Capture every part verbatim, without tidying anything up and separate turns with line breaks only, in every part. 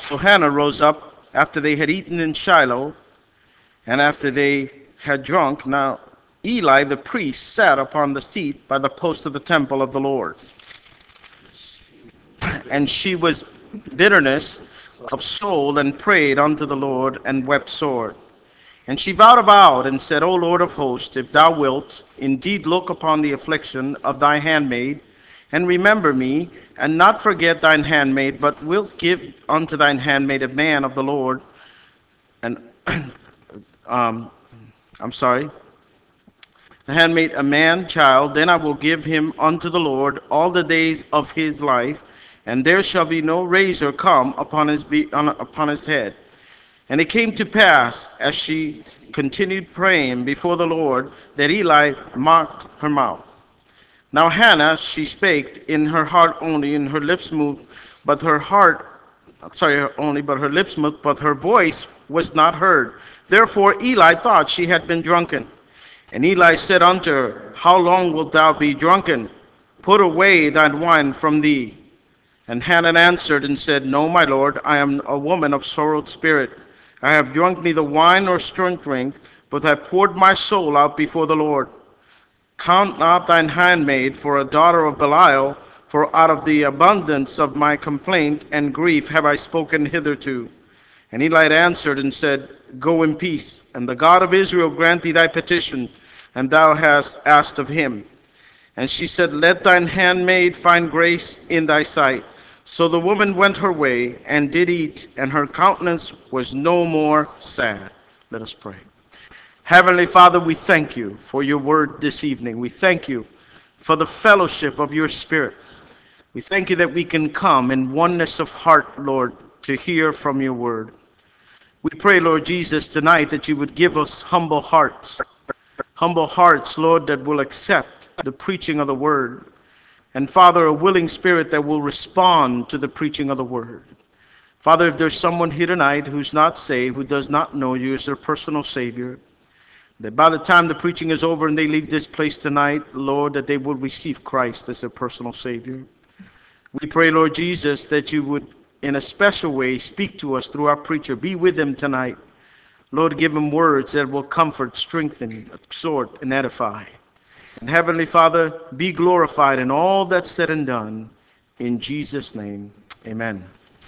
So Hannah rose up after they had eaten in Shiloh, and after they had drunk. Now Eli the priest sat upon the seat by the post of the temple of the Lord. And she was bitterness of soul, and prayed unto the Lord, and wept sore. And she vowed a vow, and said, O Lord of hosts, if thou wilt indeed look upon the affliction of thy handmaid, and remember me, and not forget thine handmaid, but wilt give unto thine handmaid a man of the Lord, and um, I'm sorry, the handmaid a man child, then I will give him unto the Lord all the days of his life, and there shall be no razor come upon his be, on, upon his head. And it came to pass, as she continued praying before the Lord, that Eli mocked her mouth. Now Hannah, she spake in her heart only, and her lips moved, but her heart, sorry, only, but her lips moved, but her voice was not heard. Therefore Eli thought she had been drunken. And Eli said unto her, How long wilt thou be drunken? Put away thine wine from thee. And Hannah answered and said, No, my lord, I am a woman of sorrowed spirit. I have drunk neither wine nor strong drink, but I poured my soul out before the Lord. Count not thine handmaid for a daughter of Belial, for out of the abundance of my complaint and grief have I spoken hitherto. And Eli answered and said, Go in peace, and the God of Israel grant thee thy petition, and thou hast asked of him. And she said, Let thine handmaid find grace in thy sight. So the woman went her way, and did eat, and her countenance was no more sad. Let us pray. Heavenly Father, we thank you for your word this evening. We thank you for the fellowship of your Spirit. We thank you that we can come in oneness of heart, Lord, to hear from your word. We pray, Lord Jesus, tonight that you would give us humble hearts. Humble hearts, Lord, that will accept the preaching of the word. And Father, a willing spirit that will respond to the preaching of the word. Father, if there's someone here tonight who's not saved, who does not know you as their personal Savior, that by the time the preaching is over and they leave this place tonight, Lord, that they will receive Christ as their personal Savior. We pray, Lord Jesus, that you would, in a special way, speak to us through our preacher. Be with him tonight. Lord, give him words that will comfort, strengthen, exhort, and edify. And Heavenly Father, be glorified in all that's said and done. In Jesus' name, amen.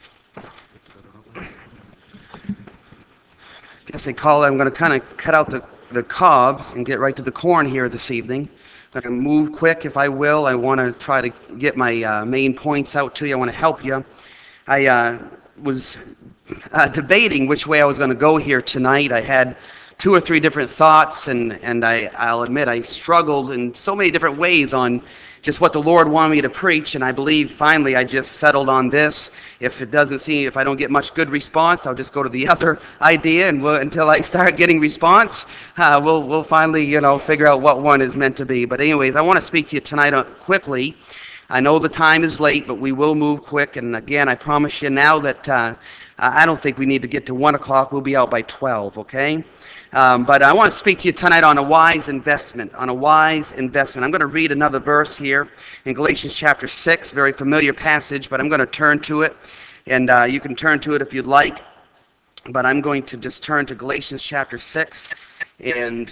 Guess they call it, I'm going to kind of cut out the, the cob and get right to the corn here this evening. I'm going to move quick if I will. I want to try to get my uh, main points out to you. I want to help you. I uh, was uh, debating which way I was going to go here tonight. I had two or three different thoughts, and, and I, I'll admit I struggled in so many different ways on just what the Lord wanted me to preach, and I believe finally I just settled on this. If it doesn't seem, if I don't get much good response, I'll just go to the other idea, and we'll, until I start getting response, uh, we'll we'll finally, you know, figure out what one is meant to be. But anyways, I want to speak to you tonight uh, quickly. I know the time is late, but we will move quick. And again, I promise you now that uh, I don't think we need to get to one o'clock. We'll be out by twelve, okay? Um, but I want to speak to you tonight on a wise investment, on a wise investment. I'm going to read another verse here in Galatians chapter six, very familiar passage, but I'm going to turn to it, and uh, you can turn to it if you'd like. But I'm going to just turn to Galatians chapter six, and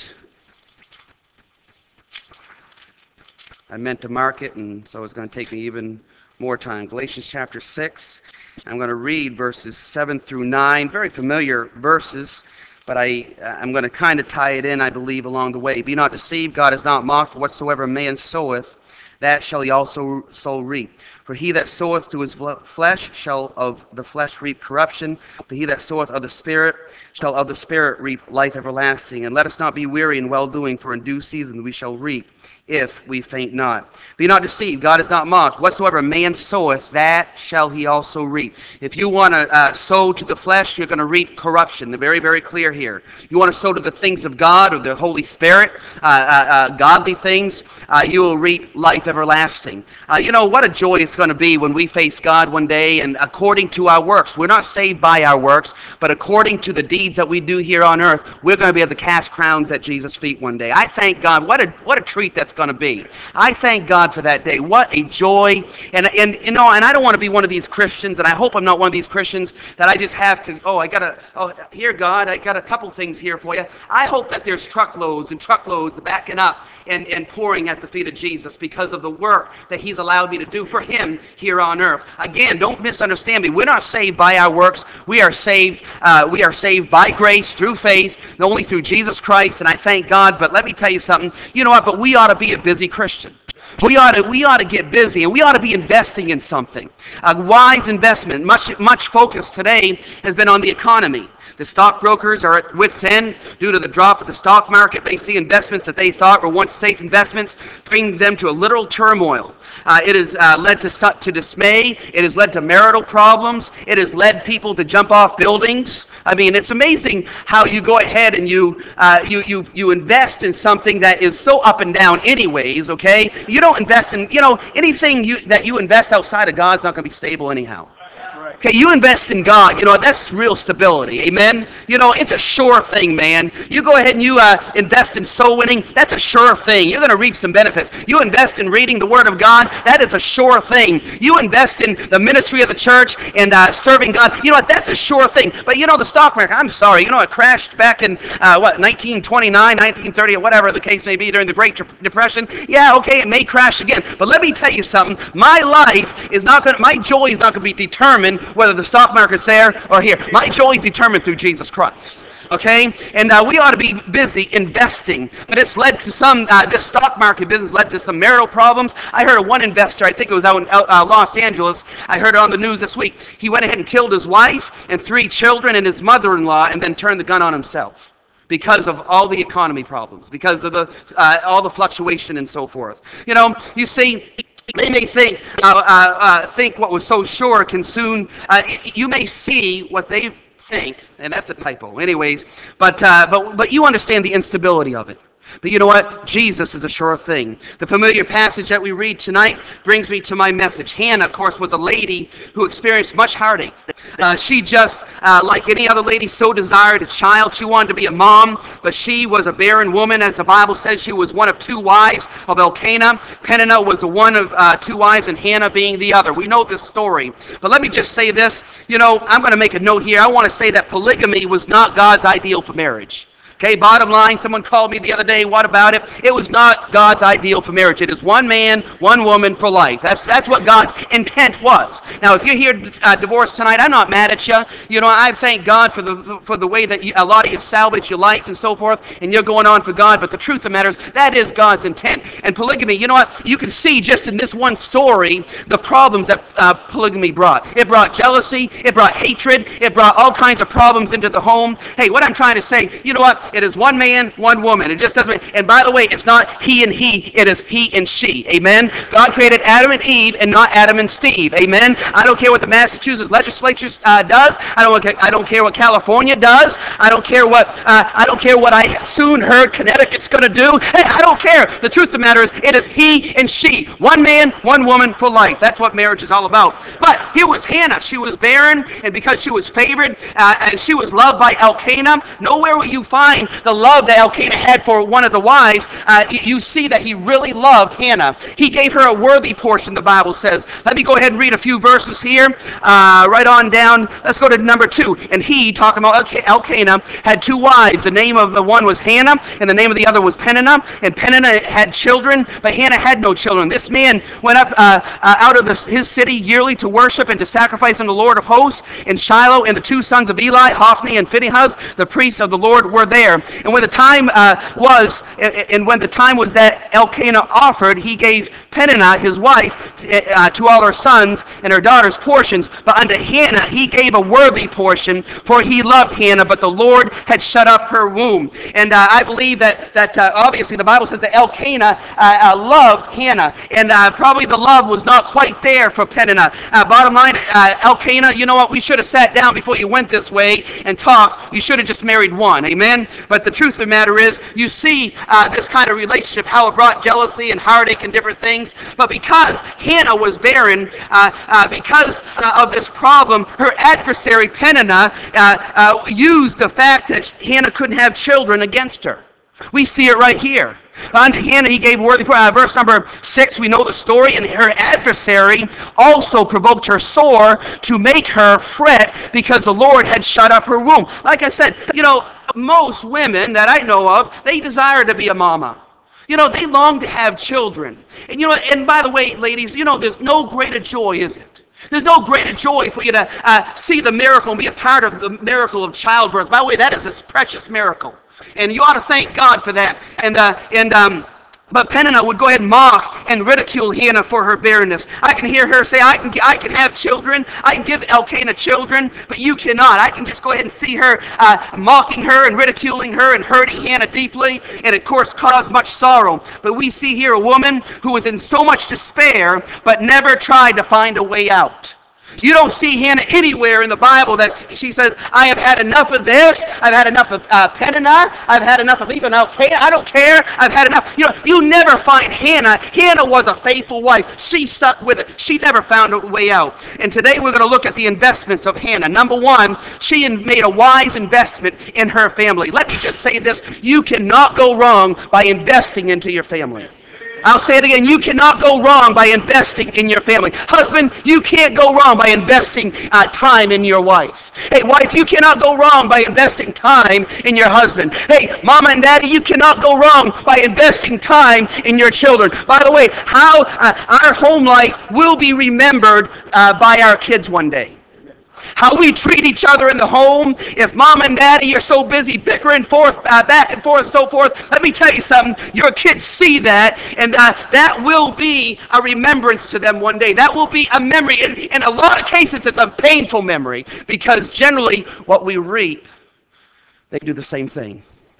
I meant to mark it, and so it's going to take me even more time. Galatians chapter six, I'm going to read verses seven through nine, very familiar verses. But I, I'm going to kind of tie it in, I believe, along the way. Be not deceived, God is not mocked, for whatsoever a man soweth, that shall he also so reap. For he that soweth to his flesh shall of the flesh reap corruption, but he that soweth of the Spirit shall of the Spirit reap life everlasting. And let us not be weary in well-doing, for in due season we shall reap, if we faint not. Be not deceived, God is not mocked. Whatsoever a man soweth, that shall he also reap. If you want to uh, sow to the flesh, you're going to reap corruption. They're very, very clear here. You want to sow to the things of God or the Holy Spirit, uh, uh, uh, godly things, uh, you will reap life everlasting. Uh, you know, what a joyous it's going to be when we face God one day, and according to our works. We're not saved by our works, but according to the deeds that we do here on earth, we're going to be able to cast crowns at Jesus' feet one day. I thank God. What a what a treat that's going to be. I thank God for that day. What a joy. And, and you know, and I don't want to be one of these Christians, and I hope I'm not one of these Christians that I just have to, oh, I got to, oh, here, God, I got a couple things here for you. I hope that there's truckloads and truckloads backing up and, and pouring at the feet of Jesus because of the work that he's allowed me to do for him here on earth. Again, don't misunderstand me. We're not saved by our works. We are saved, uh, we are saved by grace through faith, only through Jesus Christ, and I thank God. But let me tell you something. You know what? But we ought to be a busy Christian. We ought to we ought to get busy, and we ought to be investing in something. A wise investment. Much much focus today has been on the economy. The stockbrokers are at wit's end due to the drop of the stock market. They see investments that they thought were once safe investments bring them to a literal turmoil. Uh, it has uh, led to, to dismay. It has led to marital problems. It has led people to jump off buildings. I mean, it's amazing how you go ahead and you uh, you you you invest in something that is so up and down anyways, okay? You don't invest in, you know, anything you that you invest outside of God's not going to be stable anyhow. Okay, you invest in God, you know, that's real stability, amen? You know, it's a sure thing, man. You go ahead and you uh, invest in soul winning, that's a sure thing. You're going to reap some benefits. You invest in reading the Word of God, that is a sure thing. You invest in the ministry of the church and uh, serving God, you know what, that's a sure thing. But you know, the stock market, I'm sorry, you know, it crashed back in, uh, what, nineteen twenty-nine, nineteen thirty, or whatever the case may be during the Great Depression. Yeah, okay, it may crash again. But let me tell you something, my life is not going to, my joy is not going to be determined whether the stock market's there or here. My joy is determined through Jesus Christ. Okay, and uh, we ought to be busy investing, but it's led to some. Uh, this stock market business led to some marital problems. I heard of one investor. I think it was out in uh, Los Angeles. I heard it on the news this week. He went ahead and killed his wife and three children and his mother-in-law, and then turned the gun on himself because of all the economy problems, because of the uh, all the fluctuation and so forth. You know, you see. They may think uh, uh, uh, think what was so sure can soon. Uh, you may see what they think, and that's a typo, anyways. But uh, but but you understand the instability of it. But you know what? Jesus is a sure thing. The familiar passage that we read tonight brings me to my message. Hannah, of course, was a lady who experienced much heartache. Uh, she just, uh, like any other lady, so desired a child. She wanted to be a mom, but she was a barren woman. As the Bible says, she was one of two wives of Elkanah. Peninnah was the one of uh, two wives, and Hannah being the other. We know this story. But let me just say this. You know, I'm going to make a note here. I want to say that polygamy was not God's ideal for marriage. Okay, bottom line, someone called me the other day, what about it? It was not God's ideal for marriage. It is one man, one woman for life. That's that's what God's intent was. Now, if you're here uh, divorced tonight, I'm not mad at you. You know, I thank God for the for the way that you, a lot of you salvaged your life and so forth, and you're going on for God. But the truth of the matter is, that is God's intent. And polygamy, you know what? You can see just in this one story the problems that uh, polygamy brought. It brought jealousy. It brought hatred. It brought all kinds of problems into the home. Hey, what I'm trying to say, you know what? It is one man, one woman. It just doesn't. And by the way, it's not he and he. It is he and she. Amen. God created Adam and Eve, and not Adam and Steve. Amen. I don't care what the Massachusetts legislature uh, does. I don't. I don't care what California does. I don't care what. Uh, I don't care what I soon heard Connecticut's going to do. Hey, I don't care. The truth of the matter is, it is he and she. One man, one woman for life. That's what marriage is all about. But here was Hannah. She was barren, and because she was favored uh, and she was loved by Elkanah, nowhere will you find the love that Elkanah had for one of the wives. Uh, you see that he really loved Hannah. He gave her a worthy portion, the Bible says. Let me go ahead and read a few verses here. Uh, right on down. Let's go to number two. And he, talking about Elkanah, had two wives. The name of the one was Hannah, and the name of the other was Peninnah. And Peninnah had children, but Hannah had no children. This man went up uh, uh, out of the, his city yearly to worship and to sacrifice unto the Lord of hosts in Shiloh, and the two sons of Eli, Hophni and Phinehas, the priests of the Lord, were there. And when the time uh, was, and when the time was that Elkanah offered, he gave Peninnah, his wife, uh, to all her sons and her daughters portions. But unto Hannah he gave a worthy portion, for he loved Hannah, but the Lord had shut up her womb. And uh, I believe that that uh, obviously the Bible says that Elkanah uh, uh, loved Hannah, and uh, probably the love was not quite there for Peninnah. Uh, bottom line, uh, Elkanah, you know what? We should have sat down before you went this way and talked. You should have just married one. Amen. But the truth of the matter is, you see uh, this kind of relationship, how it brought jealousy and heartache and different things. things. But because Hannah was barren, uh, uh, because uh, of this problem, her adversary Peninnah uh, uh, used the fact that Hannah couldn't have children against her. We see it right here. Unto Hannah he gave worthy, uh, verse number six, we know the story, and her adversary also provoked her sore to make her fret because the Lord had shut up her womb. Like I said, you know, most women that I know of, they desire to be a mama. You know, they long to have children. And you know, and by the way, ladies, you know, there's no greater joy, is it? There's no greater joy for you to uh, see the miracle and be a part of the miracle of childbirth. By the way, that is a precious miracle. And you ought to thank God for that. And, uh, and um, but Peninnah would go ahead and mock and ridicule Hannah for her barrenness. I can hear her say, I can, I can have children. I can give Elkanah children, but you cannot. I can just go ahead and see her uh, mocking her and ridiculing her and hurting Hannah deeply, and of course caused much sorrow. But we see here a woman who was in so much despair, but never tried to find a way out. You don't see Hannah anywhere in the Bible that she says, I have had enough of this. I've had enough of uh, Peninnah. I've had enough of even Elkanah. I don't care. I've had enough. You know, you never find Hannah. Hannah was a faithful wife. She stuck with it. She never found a way out. And today we're going to look at the investments of Hannah. Number one, she made a wise investment in her family. Let me just say this. You cannot go wrong by investing into your family. I'll say it again. You cannot go wrong by investing in your family. Husband, you can't go wrong by investing uh, time in your wife. Hey, wife, you cannot go wrong by investing time in your husband. Hey, mama and daddy, you cannot go wrong by investing time in your children. By the way, how uh, our home life will be remembered uh, by our kids one day. How we treat each other in the home. If mom and daddy are so busy bickering forth, uh, back and forth, so forth, let me tell you something. Your kids see that, and uh, that will be a remembrance to them one day. That will be a memory. In, in a lot of cases, it's a painful memory, because generally what we reap, they do the same thing.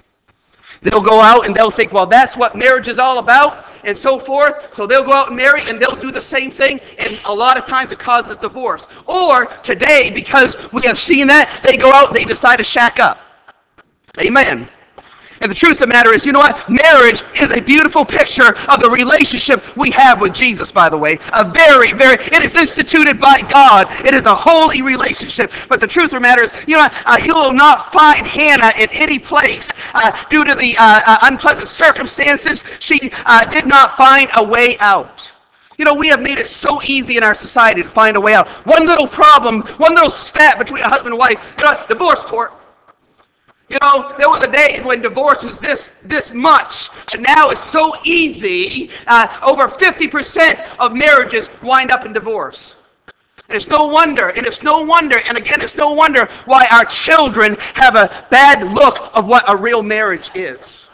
They'll go out and they'll think, well, that's what marriage is all about, and so forth. So they'll go out and marry, and they'll do the same thing, and a lot of times it causes divorce. Or today, because we have seen that, they go out and they decide to shack up. Amen. And the truth of the matter is, you know what? Marriage is a beautiful picture of the relationship we have with Jesus, by the way. A very, very, it is instituted by God. It is a holy relationship. But the truth of the matter is, you know what? Uh, you will not find Hannah in any place uh, due to the uh, uh, unpleasant circumstances. She uh, did not find a way out. You know, we have made it so easy in our society to find a way out. One little problem, one little spat between a husband and wife, you know, divorce court. You know, there was a day when divorce was this this much, and now it's so easy. Uh, over fifty percent of marriages wind up in divorce. And it's no wonder, and it's no wonder, and again, it's no wonder why our children have a bad look of what a real marriage is.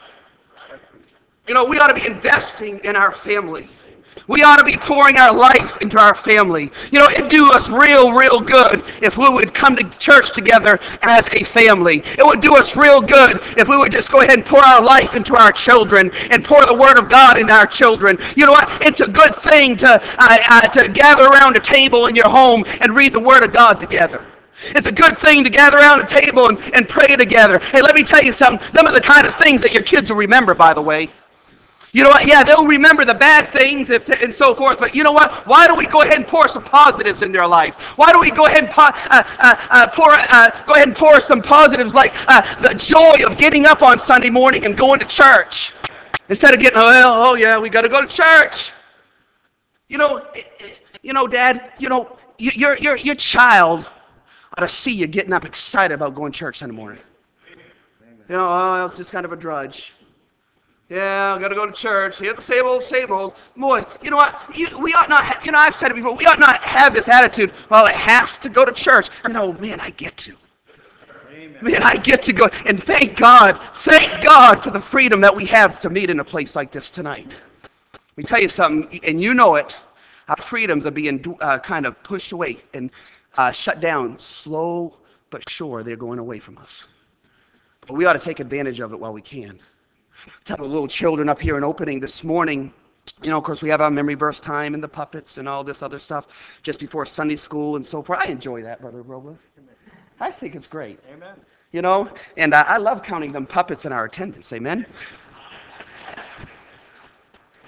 You know, we ought to be investing in our family. We ought to be pouring our life into our family. You know, it'd do us real, real good if we would come to church together as a family. It would do us real good if we would just go ahead and pour our life into our children and pour the Word of God into our children. You know what? It's a good thing to, uh, uh, to gather around a table in your home and read the Word of God together. It's a good thing to gather around a table and, and pray together. Hey, let me tell you something. Them are the kind of things that your kids will remember, by the way. You know what? Yeah, they'll remember the bad things if, and so forth, but you know what? Why don't we go ahead and pour some positives in their life? Why don't we go ahead and po- uh, uh, uh, pour, uh, go ahead and pour some positives like uh, the joy of getting up on Sunday morning and going to church instead of getting, oh, oh yeah, we got to go to church. You know, you know, Dad, you know, your your your child ought to see you getting up excited about going to church Sunday morning. You know, oh, it's just kind of a drudge. Yeah, I got to go to church. Hear the same old, same old. Boy, you know what? You, we ought not, ha- you know, I've said it before, we ought not have this attitude, well, I have to go to church. You know, man, I get to. Amen. Man, I get to go. And thank God, thank God for the freedom that we have to meet in a place like this tonight. Let me tell you something, and you know it, our freedoms are being uh, kind of pushed away and uh, shut down. Slow but sure, they're going away from us. But we ought to take advantage of it while we can. Have the little children up here in opening this morning. You know, of course, we have our memory verse time and the puppets and all this other stuff just before Sunday school and so forth. I enjoy that, Brother Robles. I think it's great. Amen. You know, and uh, I love counting them puppets in our attendance. Amen.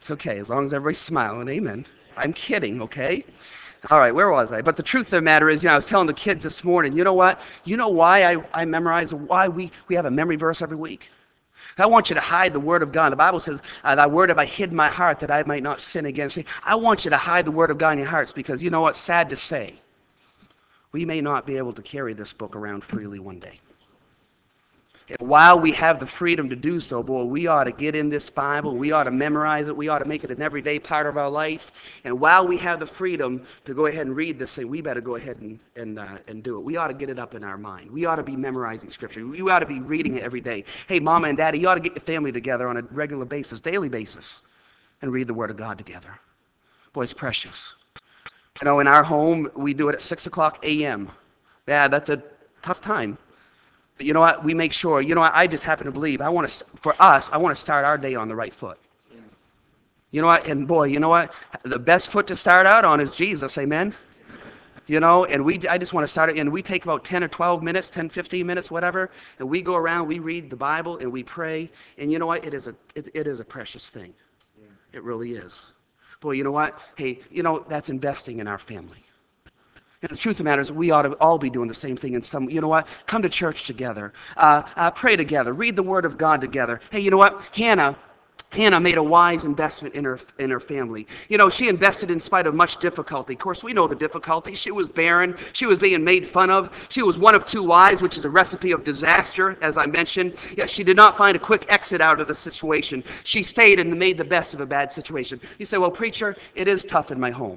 It's okay, as long as everybody's smiling, amen. I'm kidding, okay? All right, where was I? But the truth of the matter is, you know, I was telling the kids this morning, you know what? You know why I, I memorize, why we, we have a memory verse every week? I want you to hide the word of God. The Bible says, uh, thy word have I hid in my heart that I might not sin against thee. I want you to hide the word of God in your hearts because you know what? Sad to say, we may not be able to carry this book around freely one day. And while we have the freedom to do so, boy, we ought to get in this Bible. We ought to memorize it. We ought to make it an everyday part of our life. And while we have the freedom to go ahead and read this thing, we better go ahead and, and, uh, and do it. We ought to get it up in our mind. We ought to be memorizing Scripture. You ought to be reading it every day. Hey, Mama and Daddy, you ought to get your family together on a regular basis, daily basis, and read the Word of God together. Boy, it's precious. You know, in our home, we do it at six o'clock a m Yeah, that's a tough time. But you know what? We make sure, you know what? I just happen to believe, I want to, for us, I want to start our day on the right foot. You know what? And boy, you know what? The best foot to start out on is Jesus, amen? You know, and we, I just want to start it, and we take about ten or twelve minutes, ten, fifteen minutes, whatever, and we go around, we read the Bible, and we pray, and you know what? It is a, it, it is a precious thing. It really is. Boy, you know what? Hey, you know, that's investing in our family. And the truth of the matter is we ought to all be doing the same thing in some, you know what? Come to church together. Uh, uh, pray together. Read the Word of God together. Hey, you know what? Hannah, Hannah made a wise investment in her, in her family. You know, she invested in spite of much difficulty. Of course, we know the difficulty. She was barren. She was being made fun of. She was one of two wives, which is a recipe of disaster, as I mentioned. Yet she did not find a quick exit out of the situation. She stayed and made the best of a bad situation. You say, well, preacher, it is tough in my home.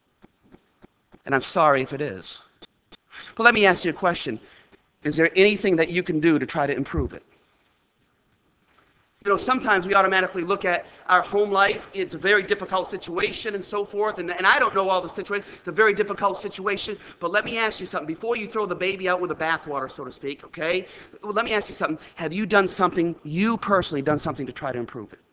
And I'm sorry if it is. But let me ask you a question. Is there anything that you can do to try to improve it? You know, sometimes we automatically look at our home life. It's a very difficult situation and so forth. And, and I don't know all the situation. It's a very difficult situation. But let me ask you something. Before you throw the baby out with the bathwater, so to speak, okay? Well, let me ask you something. Have you done something, you personally done something to try to improve it?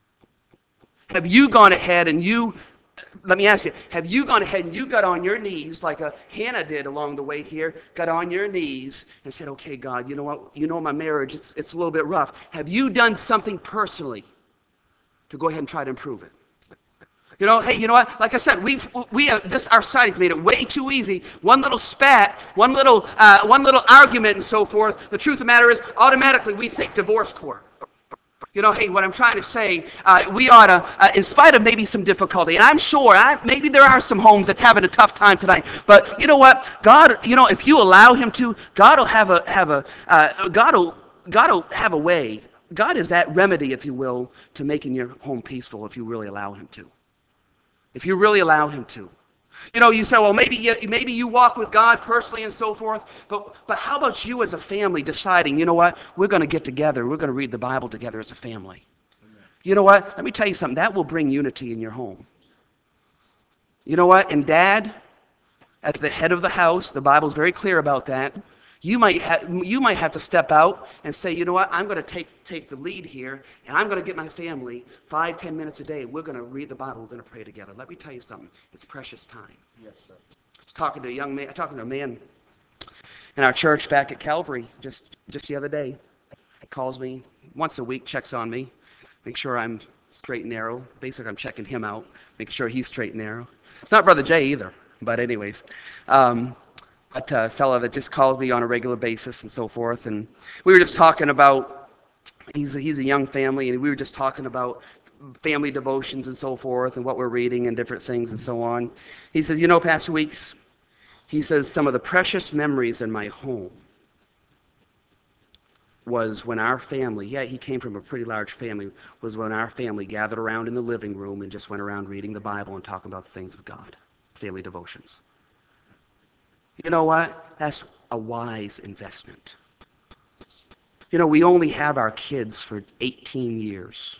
Have you gone ahead and you... Let me ask you, have you gone ahead and you got on your knees like a Hannah did along the way here, got on your knees and said, okay, God, you know what, you know my marriage, it's, it's a little bit rough. Have you done something personally to go ahead and try to improve it? You know, hey, you know what, like I said, we've, we have, this, our society's made it way too easy. One little spat, one little, uh, one little argument and so forth, the truth of the matter is, automatically we think divorce court. You know, hey, what I'm trying to say, uh, we ought to, uh, in spite of maybe some difficulty, and I'm sure, I, maybe there are some homes that's having a tough time tonight, but you know what? God, you know, if you allow Him to, God will have a, have a, uh, God will, God will have a way. God is that remedy, if you will, to making your home peaceful if you really allow Him to. If you really allow Him to. You know, you say, well, maybe you, maybe you walk with God personally and so forth, but, but how about you as a family deciding, you know what, we're going to get together, we're going to read the Bible together as a family. Amen. You know what, let me tell you something, that will bring unity in your home. You know what, and Dad, as the head of the house, the Bible's very clear about that, you might, ha- you might have to step out and say, you know what, I'm going to take, take the lead here, and I'm going to get my family five, ten minutes a day. We're going to read the Bible. We're going to pray together. Let me tell you something. It's precious time. Yes, sir. I was talking to a young man, talking to a man in our church back at Calvary just, just the other day. He calls me once a week, checks on me, make sure I'm straight and narrow. Basically, I'm checking him out, making sure he's straight and narrow. It's not Brother Jay either, but anyways. Um, But a fellow that just calls me on a regular basis and so forth. And we were just talking about, he's a, he's a young family, and we were just talking about family devotions and so forth and what we're reading and different things and so on. He says, you know, Pastor Weeks, he says, some of the precious memories in my home was when our family, yeah, he came from a pretty large family, was when our family gathered around in the living room and just went around reading the Bible and talking about the things of God, family devotions. You know what? That's a wise investment. You know, we only have our kids for eighteen years.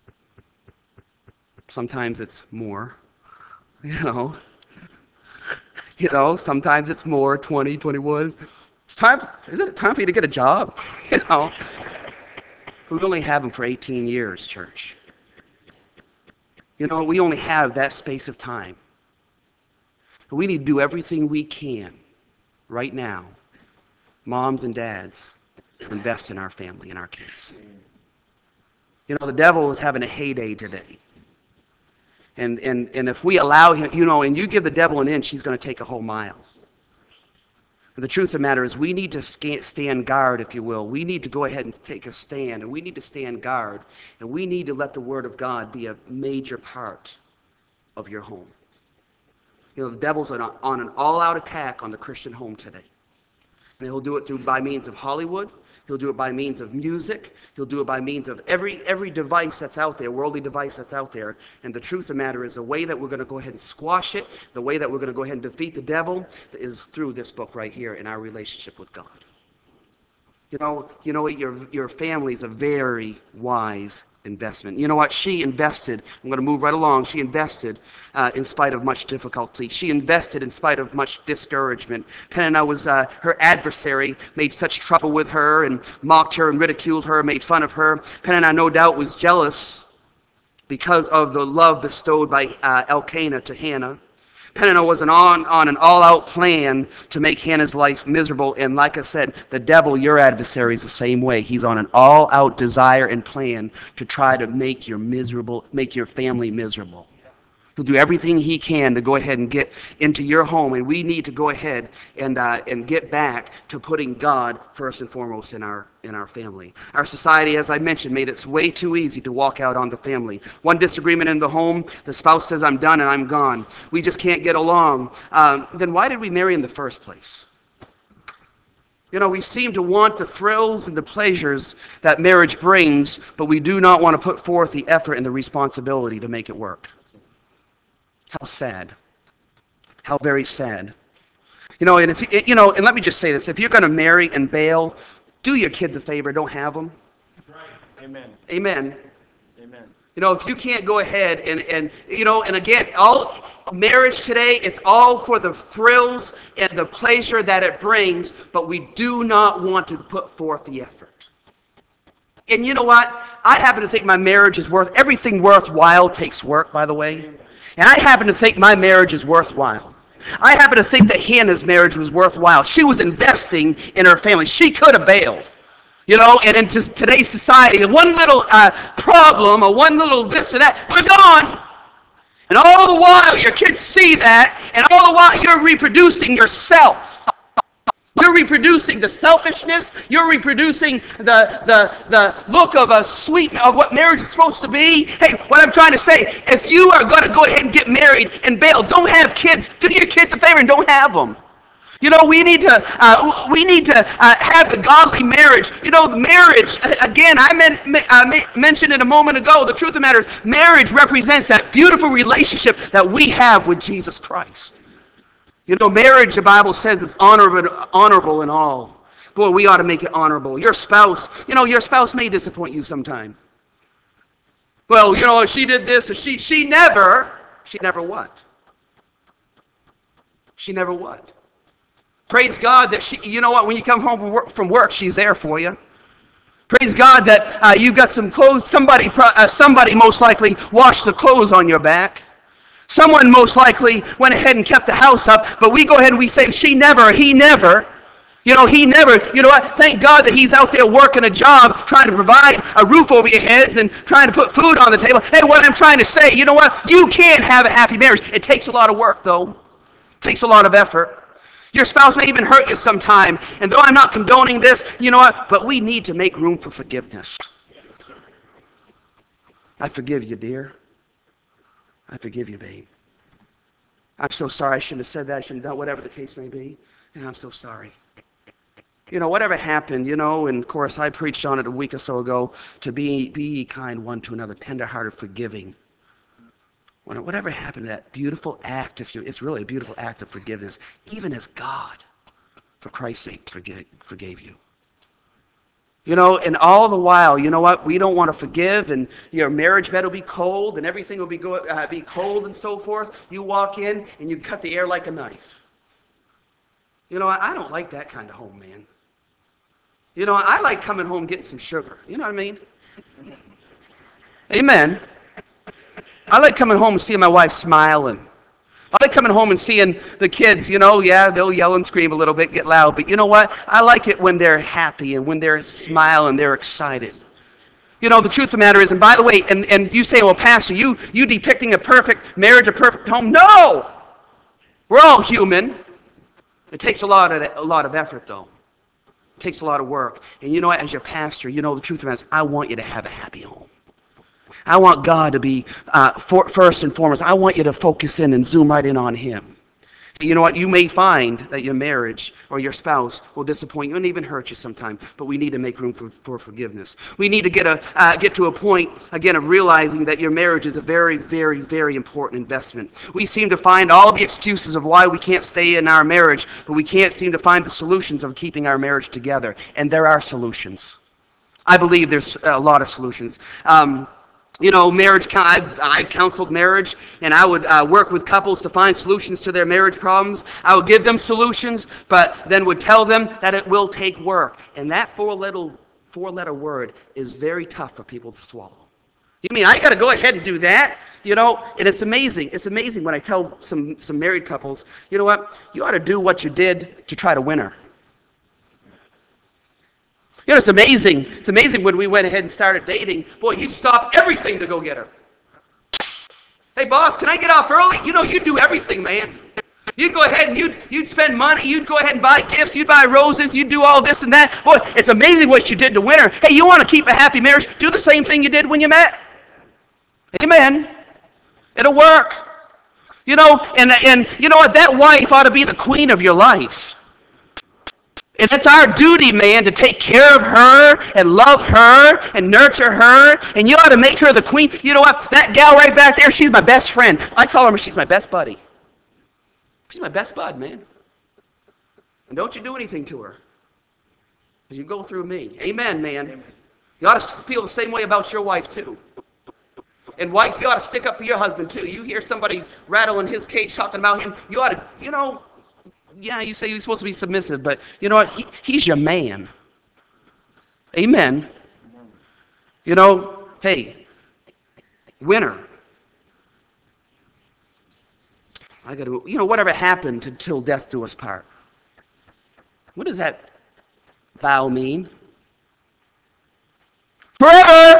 Sometimes it's more, you know. You know, sometimes it's more, twenty, twenty-one. It's time, isn't it time for you to get a job? You know. We only have them for eighteen years, church. You know, we only have that space of time. We need to do everything we can right now, moms and dads, invest in our family and our kids. You know, the devil is having a heyday today. And, and, and if we allow him, you know, and you give the devil an inch, he's going to take a whole mile. And the truth of the matter is we need to stand guard, if you will. We need to go ahead and take a stand, and we need to stand guard, and we need to let the Word of God be a major part of your home. You know, the devil's on, on an all-out attack on the Christian home today. And he'll do it through by means of Hollywood. He'll do it by means of music. He'll do it by means of every every device that's out there, worldly device that's out there. And the truth of the matter is the way that we're going to go ahead and squash it, the way that we're going to go ahead and defeat the devil is through this book right here in our relationship with God. You know, you know what? Your, your family is a very wise investment. You know what? She invested. I'm going to move right along. She invested uh, in spite of much difficulty. She invested in spite of much discouragement. Peninnah was uh, her adversary, made such trouble with her and mocked her and ridiculed her, made fun of her. Peninnah, no doubt, was jealous because of the love bestowed by uh, Elkanah to Hannah. Peninnah was an on, on an all-out plan to make Hannah's life miserable. And like I said, the devil, your adversary, is the same way. He's on an all-out desire and plan to try to make your miserable, make your family miserable. He'll do everything he can to go ahead and get into your home, and we need to go ahead and uh, and get back to putting God first and foremost in our in our family. Our society, as I mentioned, made it way too easy to walk out on the family. One disagreement in the home, the spouse says, "I'm done and I'm gone. We just can't get along." Um, then why did we marry in the first place? You know, we seem to want the thrills and the pleasures that marriage brings, but we do not want to put forth the effort and the responsibility to make it work. How sad. How very sad. You know, and if you know, and let me just say this: if you're going to marry and bail, do your kids a favor. Don't have them.
Right. Amen.
Amen.
Amen.
You know, if you can't go ahead and and you know, and again, all marriage today, it's all for the thrills and the pleasure that it brings, but we do not want to put forth the effort. And you know what? I happen to think my marriage is worth everything. Worthwhile takes work, by the way. And I happen to think my marriage is worthwhile. I happen to think that Hannah's marriage was worthwhile. She was investing in her family. She could have bailed. You know, and in today's society, one little uh, problem or one little this or that, we're gone. And all the while, your kids see that, and all the while, you're reproducing yourself. You're reproducing the selfishness. You're reproducing the, the, the look of a sweet, of what marriage is supposed to be. Hey, what I'm trying to say, if you are going to go ahead and get married and bail, don't have kids. Do your kids a favor and don't have them. You know, we need to uh, we need to uh, have the godly marriage. You know, marriage, again, I meant, uh, mentioned it a moment ago. The truth of the matter is, marriage represents that beautiful relationship that we have with Jesus Christ. You know, marriage, the Bible says, is honorable, honorable in all. Boy, we ought to make it honorable. Your spouse, you know, your spouse may disappoint you sometime. Well, you know, she did this, or she, she never, she never what? She never what? Praise God that she, you know what, when you come home from work, from work she's there for you. Praise God that uh, you've got some clothes, somebody, uh, somebody most likely washed the clothes on your back. Someone most likely went ahead and kept the house up, but we go ahead and we say, she never, he never. You know, he never, you know what, thank God that he's out there working a job, trying to provide a roof over your heads and trying to put food on the table. Hey, what I'm trying to say, you know what, you can't have a happy marriage. It takes a lot of work, though. It takes a lot of effort. Your spouse may even hurt you sometime, and though I'm not condoning this, you know what, but we need to make room for forgiveness. I forgive you, dear. I forgive you, babe. I'm so sorry. I shouldn't have said that. I shouldn't have done whatever the case may be. And I'm so sorry. You know, whatever happened, you know, and of course I preached on it a week or so ago, to be, be kind one to another, tender-hearted, forgiving. Whatever happened to that beautiful act, of, it's really a beautiful act of forgiveness, even as God, for Christ's sake, forgave, forgave you. You know, and all the while, you know what? We don't want to forgive, and your marriage bed will be cold, and everything will be go, uh, be cold and so forth. You walk in, and you cut the air like a knife. You know, I don't like that kind of home, man. You know, I like coming home getting some sugar. You know what I mean? Amen. I like coming home and seeing my wife smiling. I like coming home and seeing the kids, you know, yeah, they'll yell and scream a little bit, get loud. But you know what? I like it when they're happy and when they're smiling, they're excited. You know, the truth of the matter is, and by the way, and, and you say, well, Pastor, you, you depicting a perfect marriage, a perfect home. No! We're all human. It takes a lot of, a lot of effort, though. It takes a lot of work. And you know what, as your pastor, you know the truth of the matter is, I want you to have a happy home. I want God to be uh, for, first and foremost. I want you to focus in and zoom right in on Him. You know what? You may find that your marriage or your spouse will disappoint you and even hurt you sometime, but we need to make room for, for forgiveness. We need to get a uh, get to a point, again, of realizing that your marriage is a very, very, very important investment. We seem to find all the excuses of why we can't stay in our marriage, but we can't seem to find the solutions of keeping our marriage together. And there are solutions. I believe there's a lot of solutions. Um, You know, marriage, I, I counseled marriage, and I would uh, work with couples to find solutions to their marriage problems. I would give them solutions, but then would tell them that it will take work. And that four-letter, four-letter word is very tough for people to swallow. You mean I got to go ahead and do that? You know, and it's amazing. It's amazing when I tell some, some married couples, you know what? You ought to do what you did to try to win her. You know, it's amazing. It's amazing when we went ahead and started dating. Boy, you'd stop everything to go get her. Hey, boss, can I get off early? You know, you'd do everything, man. You'd go ahead and you'd, you'd spend money. You'd go ahead and buy gifts. You'd buy roses. You'd do all this and that. Boy, it's amazing what you did to win her. Hey, you want to keep a happy marriage? Do the same thing you did when you met. Amen. It'll work. You know, and, and you know what? That wife ought to be the queen of your life. And it's our duty, man, to take care of her and love her and nurture her. And you ought to make her the queen. You know what? That gal right back there, she's my best friend. I call her, she's my best buddy. She's my best bud, man. And don't you do anything to her. You go through me. Amen, man. Amen. You ought to feel the same way about your wife, too. And wife, you ought to stick up for your husband, too. You hear somebody rattling his cage talking about him, you ought to, you know, yeah, you say you're supposed to be submissive, but you know what? He, he's your man. Amen. You know, hey, winner. I got to, you know, whatever happened until death do us part. What does that vow mean? Forever.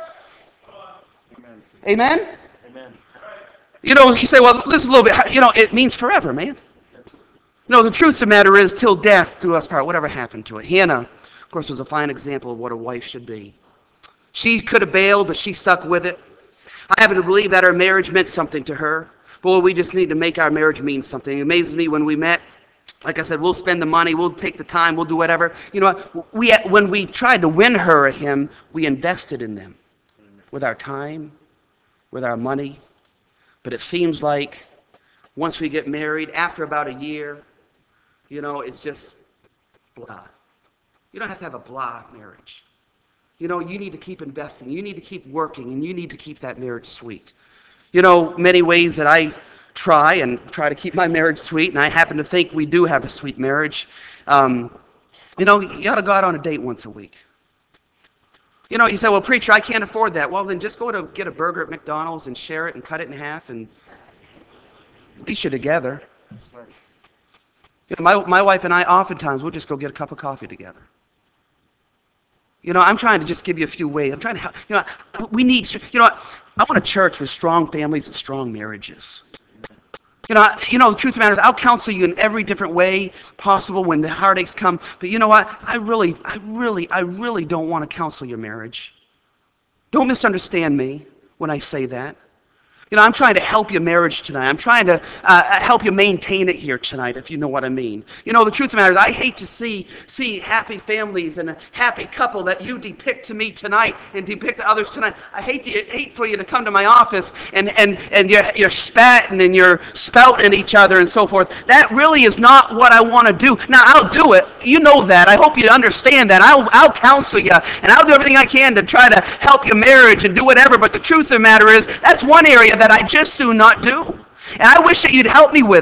Amen. Amen? Amen. You know, you say, well, this is a little bit, you know, it means forever, man. No, the truth of the matter is, till death do us part, whatever happened to it. Hannah, of course, was a fine example of what a wife should be. She could have bailed, but she stuck with it. I happen to believe that her marriage meant something to her. Boy, we just need to make our marriage mean something. It amazes me when we met. Like I said, we'll spend the money, we'll take the time, we'll do whatever. You know what? We, when we tried to win her or him, we invested in them with our time, with our money. But it seems like once we get married, after about a year, you know, it's just blah. You don't have to have a blah marriage. You know, you need to keep investing. You need to keep working, and you need to keep that marriage sweet. You know, many ways that I try and try to keep my marriage sweet, and I happen to think we do have a sweet marriage. Um, you know, you ought to go out on a date once a week. You know, you say, well, preacher, I can't afford that. Well, then just go to get a burger at McDonald's and share it and cut it in half, and at least you're together. That's right. You know, my, my wife and I, oftentimes, we'll just go get a cup of coffee together. You know, I'm trying to just give you a few ways. I'm trying to help. You know, we need, you know, I want a church with strong families and strong marriages. You know, you know, the truth of the matter is, I'll counsel you in every different way possible when the heartaches come. But you know what? I really, I really, I really don't want to counsel your marriage. Don't misunderstand me when I say that. You know, I'm trying to help your marriage tonight. I'm trying to uh, help you maintain it here tonight, if you know what I mean. You know, the truth of the matter is, I hate to see see happy families and a happy couple that you depict to me tonight and depict to others tonight. I hate to, hate for you to come to my office and and and you're you're spatting and you're spouting at each other and so forth. That really is not what I want to do. Now, I'll do it. You know that. I hope you understand that. I'll I'll counsel you and I'll do everything I can to try to help your marriage and do whatever. But the truth of the matter is, that's one area that I just soon not do. And I wish that you'd help me with it.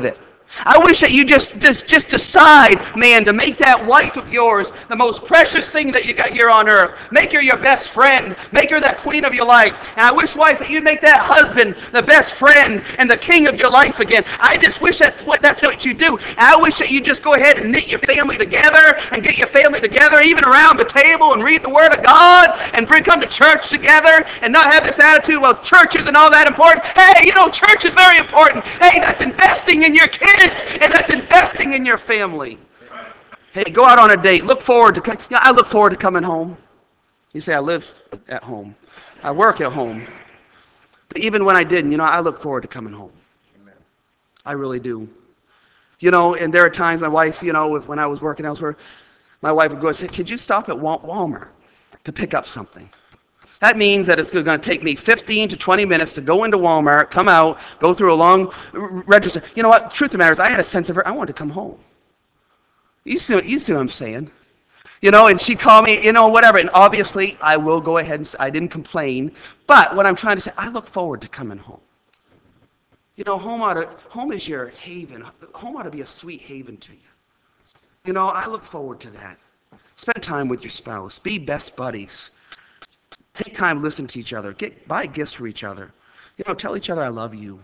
I wish that you just, just, just decide, man, to make that wife of yours the most precious thing that you got here on earth. Make her your best friend. Make her that queen of your life. And I wish, wife, that you'd make that husband the best friend and the king of your life again. I just wish that's what, that's what you do. And I wish that you'd just go ahead and knit your family together and get your family together, even around the table, and read the Word of God and bring come to church together and not have this attitude, well, church isn't all that important. Hey, you know, church is very important. Hey, that's investing in your kids. And that's investing in your family. Hey, go out on a date. Look forward to, yeah, I look forward to coming home. You say, I live at home. I work at home. But even when I didn't, you know, I look forward to coming home. I really do. You know, and there are times my wife, you know, if, when I was working elsewhere, my wife would go and say, could you stop at Walmart to pick up something? That means that it's going to take me fifteen to twenty minutes to go into Walmart, come out, go through a long register. You know what? Truth of the matter is, I had a sense of her. I wanted to come home. You see, you see what I'm saying? You know, and she'd call me, you know, whatever. And obviously, I will go ahead and say, I didn't complain. But what I'm trying to say, I look forward to coming home. You know, home ought to, home is your haven. Home ought to be a sweet haven to you. You know, I look forward to that. Spend time with your spouse. Be best buddies. Take time to listen to each other. Get, buy gifts for each other. You know, tell each other I love you.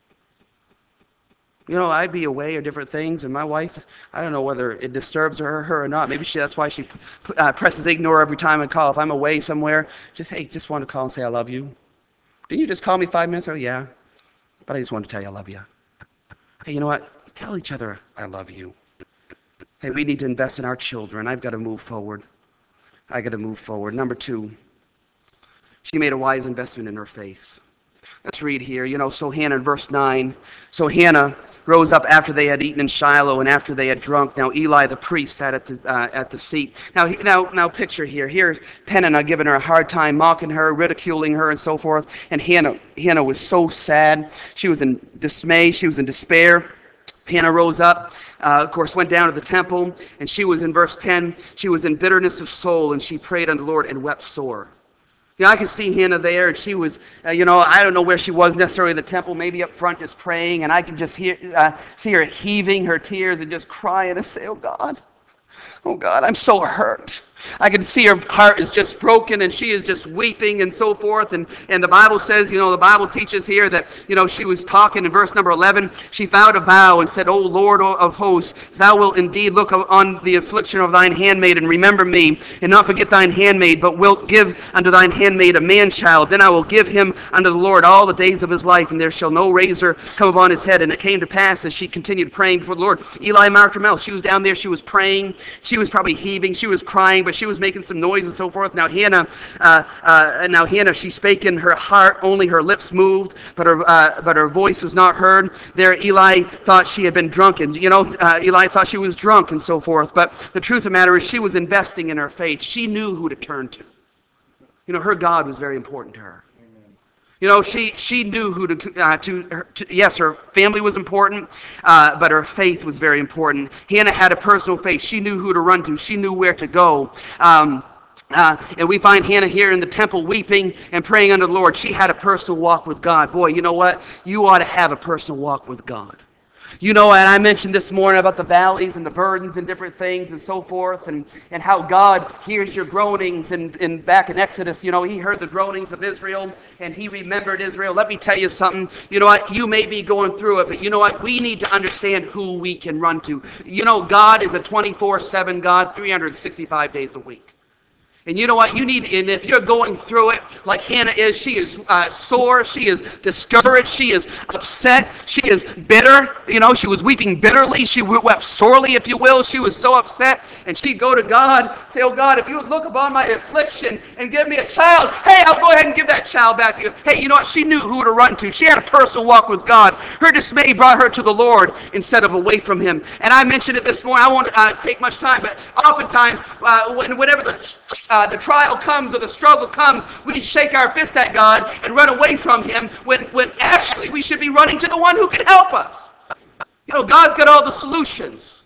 You know, I'd be away or different things, and my wife, I don't know whether it disturbs her, her or not. Maybe she, that's why she uh, presses ignore every time I call. If I'm away somewhere, just, hey, just want to call and say I love you. Didn't you just call me five minutes ago? Yeah. But I just wanted to tell you I love you. Hey, you know what? Tell each other I love you. Hey, we need to invest in our children. I've got to move forward. I got to move forward. Number two, she made a wise investment in her faith. Let's read here. You know, so Hannah in verse nine. So Hannah rose up after they had eaten in Shiloh and after they had drunk. Now Eli the priest sat at the uh, at the seat. Now, now, now picture here. Here's Peninnah giving her a hard time, mocking her, ridiculing her, and so forth. And Hannah, Hannah was so sad. She was in dismay. She was in despair. Hannah rose up, uh, of course, went down to the temple, and she was in verse ten. She was in bitterness of soul, and she prayed unto the Lord and wept sore. You know, I could see Hannah there, and she was, uh, you know, I don't know where she was necessarily in the temple, maybe up front just praying, and I can just hear, uh, see her heaving her tears and just crying and say, oh God, oh God, I'm so hurt. I can see her heart is just broken and she is just weeping and so forth. And, and the Bible says, you know, the Bible teaches here that, you know, she was talking in verse number eleven. She vowed a vow and said, O Lord of hosts, thou wilt indeed look on the affliction of thine handmaid and remember me and not forget thine handmaid, but wilt give unto thine handmaid a man child. Then I will give him unto the Lord all the days of his life, and there shall no razor come upon his head. And it came to pass as she continued praying before the Lord. Eli marked her mouth. She was down there. She was praying. She was probably heaving. She was crying, but she was making some noise and so forth. Now Hannah, uh, uh, now Hannah, she spake in her heart, only her lips moved, but her uh, but her voice was not heard. There Eli thought she had been drunk, and you know, uh, Eli thought she was drunk and so forth. But the truth of the matter is, she was investing in her faith. She knew who to turn to. You know, her God was very important to her. You know, she, she knew who to, uh, to, her, to, yes, her family was important, uh, but her faith was very important. Hannah had a personal faith. She knew who to run to. She knew where to go. Um, uh, and we find Hannah here in the temple weeping and praying unto the Lord. She had a personal walk with God. Boy, you know what? You ought to have a personal walk with God. You know, and I mentioned this morning about the valleys and the burdens and different things and so forth, and, and how God hears your groanings. And, and back in Exodus, you know, he heard the groanings of Israel, and he remembered Israel. Let me tell you something. You know what? You may be going through it, but you know what? We need to understand who we can run to. You know, God is a twenty-four seven God, three hundred sixty-five days a week. And you know what? You need, and if you're going through it like Hannah is, she is uh, sore, she is discouraged, she is upset, she is bitter. You know, she was weeping bitterly, she wept sorely, if you will. She was so upset, and she'd go to God, say, oh God, if you would look upon my affliction and give me a child, hey, I'll go ahead and give that child back to you. Hey, you know what? She knew who to run to. She had a personal walk with God. Her dismay brought her to the Lord instead of away from him. And I mentioned it this morning. I won't uh, take much time, but oftentimes, uh, when, whenever the Uh, the trial comes or the struggle comes, we shake our fist at God and run away from him when, when actually we should be running to the one who can help us. You know, God's got all the solutions.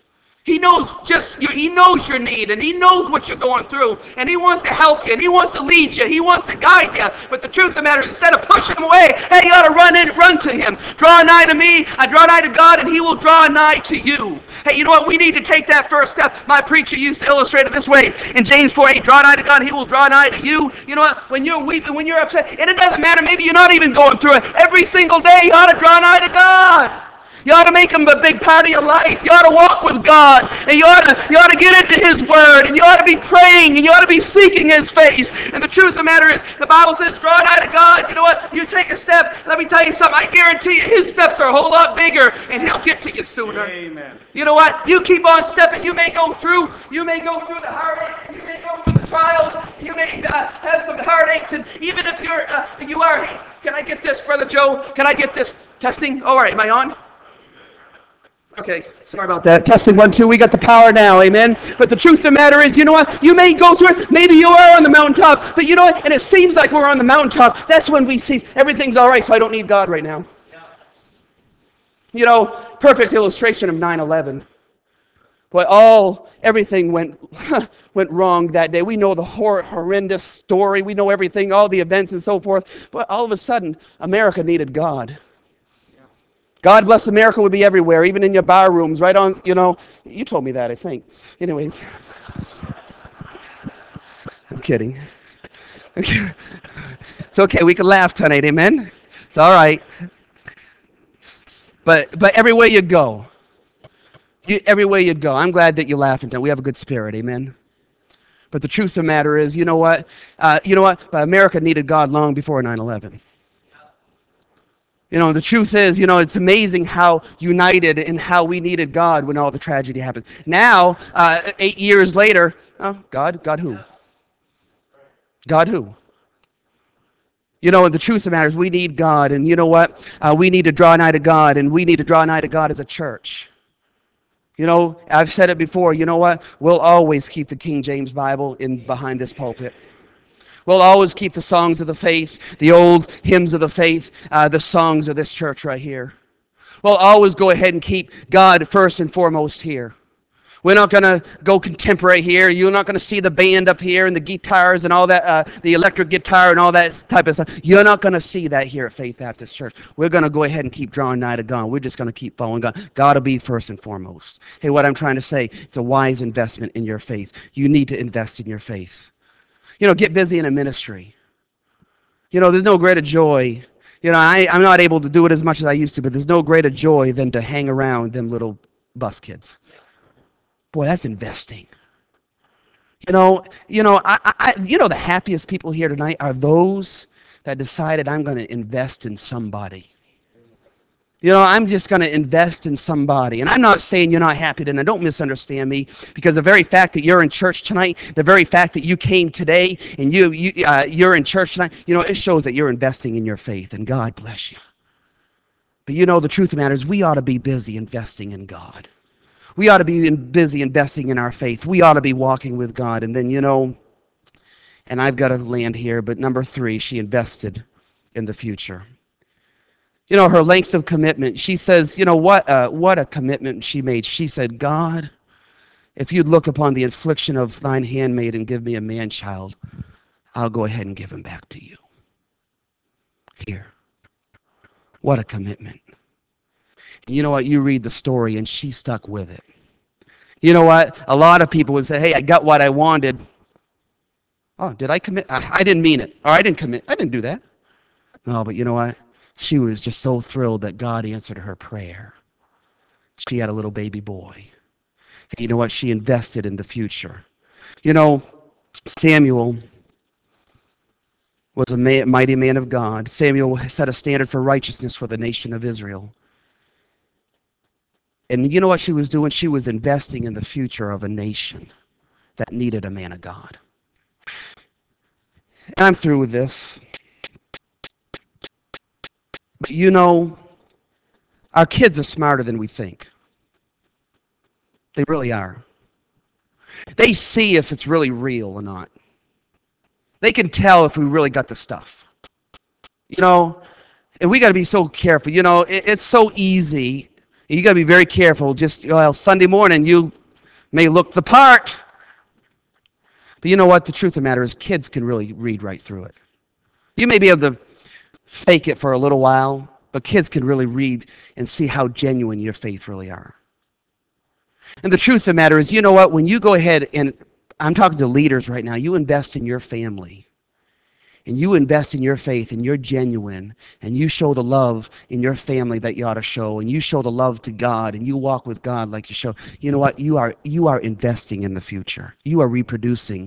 He knows just he knows your need, and he knows what you're going through, and he wants to help you, and he wants to lead you, he wants to guide you. But the truth of the matter is, instead of pushing him away, hey, you ought to run in, run to him. Draw nigh to me, I draw nigh to God, and he will draw nigh to you. Hey, you know what? We need to take that first step. My preacher used to illustrate it this way in James four eight, draw nigh to God, and he will draw nigh to you. You know what? When you're weeping, when you're upset, and it doesn't matter, maybe you're not even going through it. Every single day, you ought to draw nigh to God. You ought to make him a big part of your life. You ought to walk with God, and you ought to, you ought to get into his word, and you ought to be praying, and you ought to be seeking his face. And the truth of the matter is, the Bible says, draw nigh to God. You know what? You take a step, let me tell you something. I guarantee you, his steps are a whole lot bigger, and he'll get to you sooner.
Amen.
You know what? You keep on stepping. You may go through, you may go through the heartache, you may go through the trials, you may uh, have some heartaches, and even if you're, uh, you are, hey, can I get this, Brother Joe? Can I get this? Testing? All right, am I on? Okay, sorry about that. Testing one, two, we got the power now, amen? But the truth of the matter is, you know what? You may go through it, maybe you are on the mountaintop, but you know what? And it seems like we're on the mountaintop. That's when we see everything's all right, so I don't need God right now. You know, perfect illustration of nine eleven. Boy, all, everything went went wrong that day. We know the hor- horrendous story. We know everything, all the events and so forth. But all of a sudden, America needed God. God bless America would be everywhere, even in your bar rooms, right on, you know. You told me that, I think. Anyways. I'm kidding. It's okay, we can laugh tonight, amen? It's all right. But but everywhere you go, you, everywhere you go, I'm glad that you're laughing tonight. We have a good spirit, amen? But the truth of the matter is, you know what? Uh, you know what? America needed God long before nine eleven. You know, the truth is, you know, it's amazing how united and how we needed God when all the tragedy happened. Now, uh, eight years later, oh, God? God who? God who? You know, the truth of the matter is we need God, and you know what? Uh, we need to draw nigh to God, and we need to draw nigh to God as a church. You know, I've said it before, you know what? We'll always keep the King James Bible in behind this pulpit. We'll always keep the songs of the faith, the old hymns of the faith, uh, the songs of this church right here. We'll always go ahead and keep God first and foremost here. We're not going to go contemporary here. You're not going to see the band up here and the guitars and all that, uh, the electric guitar and all that type of stuff. You're not going to see that here at Faith Baptist Church. We're going to go ahead and keep drawing nigh to God. We're just going to keep following God. God will be first and foremost. Hey, what I'm trying to say, it's a wise investment in your faith. You need to invest in your faith. You know, get busy in a ministry. You know, there's no greater joy. You know, I, I'm not able to do it as much as I used to, but there's no greater joy than to hang around them little bus kids. Boy, that's investing. You know, you know, I, I, you know, the happiest people here tonight are those that decided I'm going to invest in somebody. You know, I'm just going to invest in somebody. And I'm not saying you're not happy tonight. Don't misunderstand me. Because the very fact that you're in church tonight, the very fact that you came today and you, you, uh, you're in church tonight, you know, it shows that you're investing in your faith. And God bless you. But you know, the truth of the matter is we ought to be busy investing in God. We ought to be in busy investing in our faith. We ought to be walking with God. And then, you know, and I've got to land here, but number three, she invested in the future. You know, her length of commitment. She says, you know, what a, what a commitment she made. She said, God, if you'd look upon the affliction of thine handmaid and give me a man-child, I'll go ahead and give him back to you. Here. What a commitment. And you know what? You read the story, and she stuck with it. You know what? A lot of people would say, hey, I got what I wanted. Oh, did I commit? I, I didn't mean it. Or I didn't commit. I didn't do that. No, but you know what? She was just so thrilled that God answered her prayer. She had a little baby boy. And you know what? She invested in the future. You know, Samuel was a ma- mighty man of God. Samuel set a standard for righteousness for the nation of Israel. And you know what she was doing? She was investing in the future of a nation that needed a man of God. And I'm through with this. But you know, our kids are smarter than we think. They really are. They see if it's really real or not. They can tell if we really got the stuff. You know, and we got to be so careful. You know, it, it's so easy. You got to be very careful. Just, well, Sunday morning, you May look the part. But you know what? The truth of the matter is kids can really read right through it. You may be able to fake it for a little while, but kids can really read and see how genuine your faith really are. And the truth of the matter is, you know what? When you go ahead and, I'm talking to leaders right now, you invest in your family, and you invest in your faith, and you're genuine, and you show the love in your family that you ought to show, and you show the love to God, and you walk with God like you show, you know what? You are, you are investing in the future. You are reproducing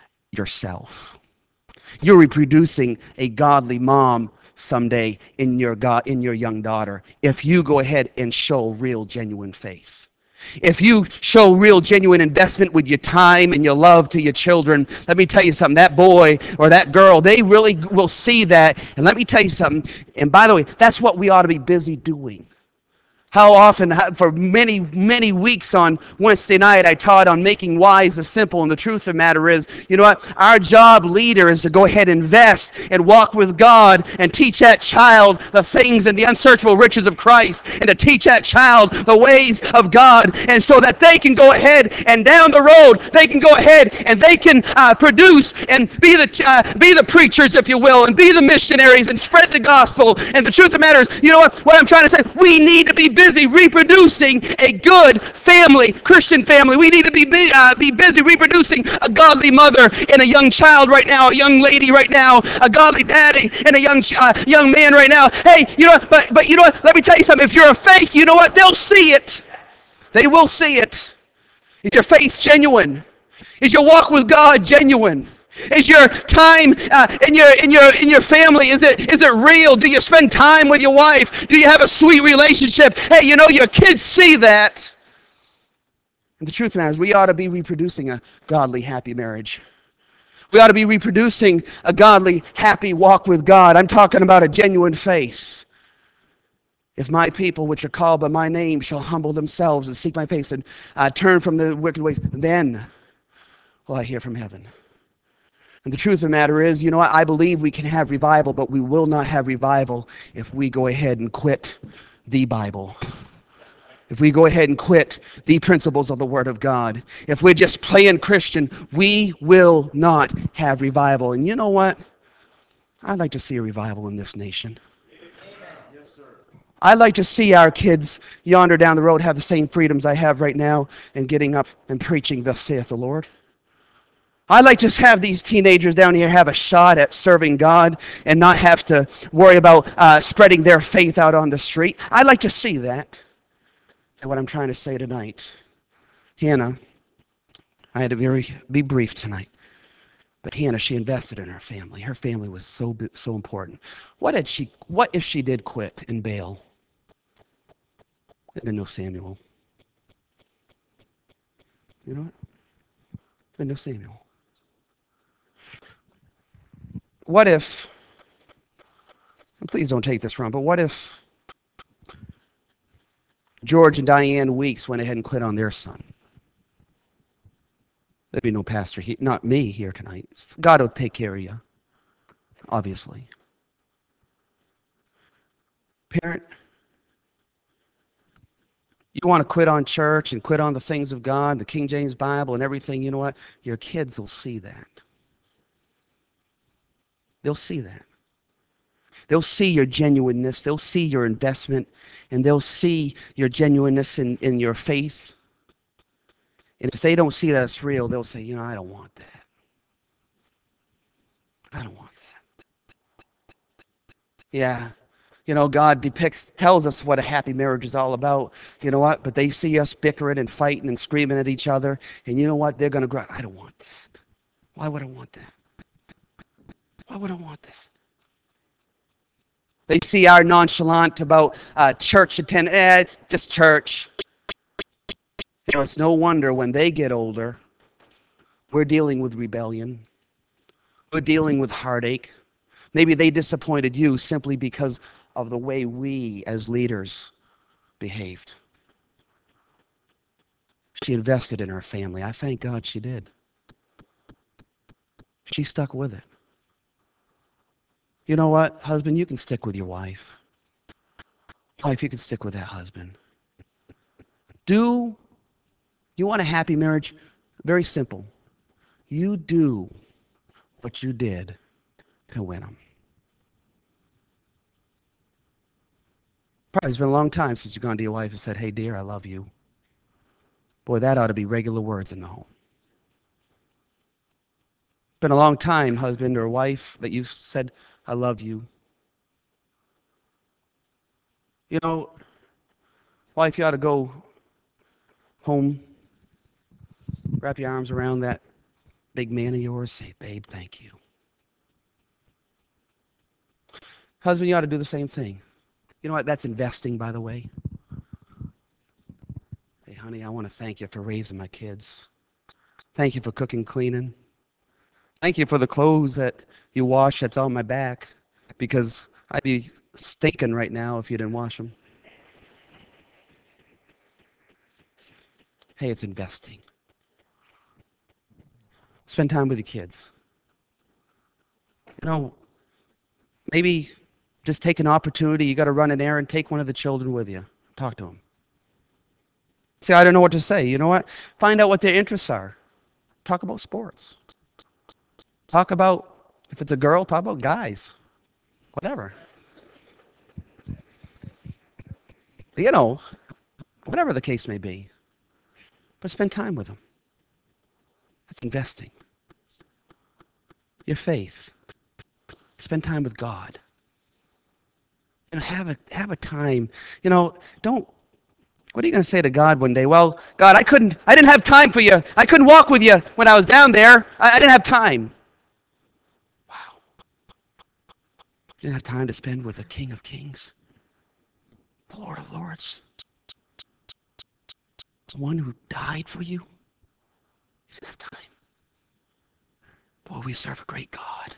yourself. You're reproducing a godly mom someday in your God, in your young daughter, if you go ahead and show real, genuine faith. If you show real, genuine investment with your time and your love to your children, let me tell you something, that boy or that girl, they really will see that. And let me tell you something, and by the way, that's what we ought to be busy doing. How often, for many, many weeks on Wednesday night, I taught on making wise the simple, and the truth of the matter is, you know what? Our job leader is to go ahead and invest and walk with God and teach that child the things and the unsearchable riches of Christ, and to teach that child the ways of God, and so that they can go ahead and down the road, they can go ahead and they can uh, produce and be the uh, be the preachers, if you will, and be the missionaries and spread the gospel. And the truth of the matter is, you know what? What I'm trying to say, we need to be busy reproducing a good family, Christian family. We need to be, be, uh, be busy reproducing a godly mother and a young child right now, a young lady right now, a godly daddy and a young uh, young man right now. Hey, you know what? But, but you know what? Let me tell you something. If you're a fake, you know what? They'll see it. They will see it. Is your faith genuine? Is your walk with God genuine? Is your time uh, in your in your in your family, is it is it real? Do you spend time with your wife? Do you have a sweet relationship? Hey, you know, your kids see that. And the truth of the matter is, we ought to be reproducing a godly, happy marriage. We ought to be reproducing a godly, happy walk with God. I'm talking about a genuine faith. If my people, which are called by my name, shall humble themselves and seek my face and uh, turn from the wicked ways, then will I hear from heaven. And the truth of the matter is, you know what? I believe we can have revival, but we will not have revival if we go ahead and quit the Bible. If we go ahead and quit the principles of the Word of God. If we're just playing Christian, we will not have revival. And you know what? I'd like to see a revival in this nation. I'd like to see our kids yonder down the road have the same freedoms I have right now and getting up and preaching, thus saith the Lord. I'd like to have these teenagers down here have a shot at serving God and not have to worry about uh, spreading their faith out on the street. I'd like to see that. And what I'm trying to say tonight, Hannah, I had to very be brief tonight, but Hannah, she invested in her family. Her family was so so important. What had she? What if she did quit and bail? There'd been no Samuel. You know what? There'd been no Samuel. What if? And please don't take this wrong, but what if George and Diane Weeks went ahead and quit on their son? There'd be no pastor here, not me here tonight. God will take care of you, obviously. Parent, you want to quit on church and quit on the things of God, the King James Bible and everything, you know what? Your kids will see that. They'll see that. They'll see your genuineness. They'll see your investment. And they'll see your genuineness in, in your faith. And if they don't see that it's real, they'll say, you know, I don't want that. I don't want that. Yeah. You know, God depicts, tells us what a happy marriage is all about. You know what? But they see us bickering and fighting and screaming at each other. And you know what? They're going to grow. I don't want that. Why would I want that? Why would I want that? They see our nonchalant about uh, church attendance. Eh, it's just church. You know, it's no wonder when they get older, we're dealing with rebellion. We're dealing with heartache. Maybe they disappointed you simply because of the way we as leaders behaved. She invested in her family. I thank God she did. She stuck with it. You know what, husband, you can stick with your wife. Wife, you can stick with that husband. Do You want a happy marriage? Very simple. You do what you did to win them. Probably it's been a long time since you've gone to your wife and said, hey, dear, I love you. Boy, that ought to be regular words in the home. It's been a long time, husband or wife, that you've said, I love you. You know, wife, you ought to go home, wrap your arms around that big man of yours, say, babe, thank you. Husband, you ought to do the same thing. You know what? That's investing, by the way. Hey, honey, I want to thank you for raising my kids. Thank you for cooking, cleaning. Thank you for the clothes that you wash that's on my back, because I'd be stinking right now if you didn't wash them. Hey, it's investing. Spend time with your kids. You know, maybe just take an opportunity. You got to run an errand, take one of the children with you. Talk to them. See, I don't know what to say. You know what? Find out what their interests are. Talk about sports. Talk about, if it's a girl, talk about guys. Whatever. You know, whatever the case may be. But spend time with them. That's investing. Your faith. Spend time with God. You know, have a have a time. You know, don't. What are you going to say to God one day? Well, God, I couldn't. I didn't have time for you. I couldn't walk with you when I was down there. I, I didn't have time. Wow. You didn't have time to spend with the King of Kings, the Lord of Lords, the one who died for you. You didn't have time. Boy, we serve a great God.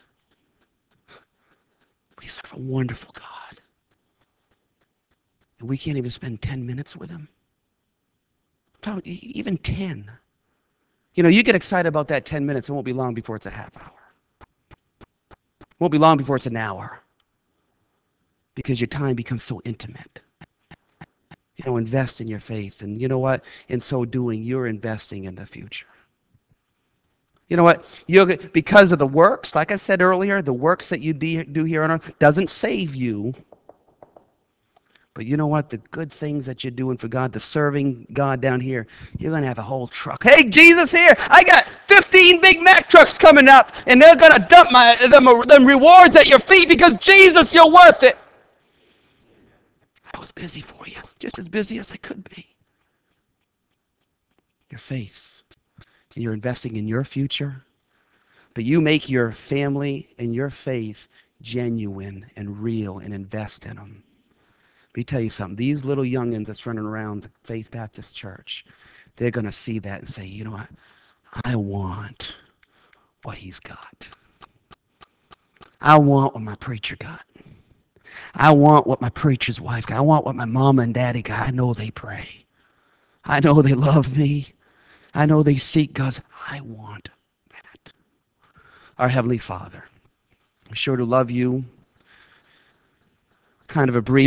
We serve a wonderful God. And we can't even spend ten minutes with him. Even ten. You know, you get excited about that ten minutes, it won't be long before it's a half hour. It won't be long before it's an hour. Because your time becomes so intimate. You know, invest in your faith. And you know what? In so doing, you're investing in the future. You know what? You're, because of the works, like I said earlier, the works that you do here on earth doesn't save you. But you know what? The good things that you're doing for God, the serving God down here, you're going to have a whole truck. Hey, Jesus here, I got fifteen Big Mac trucks coming up, and they're going to dump my them, them rewards at your feet because, Jesus, you're worth it. I was busy for you, just as busy as I could be. Your faith, and you're investing in your future, but you make your family and your faith genuine and real and invest in them. Let me tell you something. These little youngins that's running around Faith Baptist Church, they're going to see that and say, you know what? I want what he's got. I want what my preacher got. I want what my preacher's wife got. I want what my mama and daddy got. I know they pray. I know they love me. I know they seek God's. I want that. Our Heavenly Father, I'm sure to love you. Kind of a brief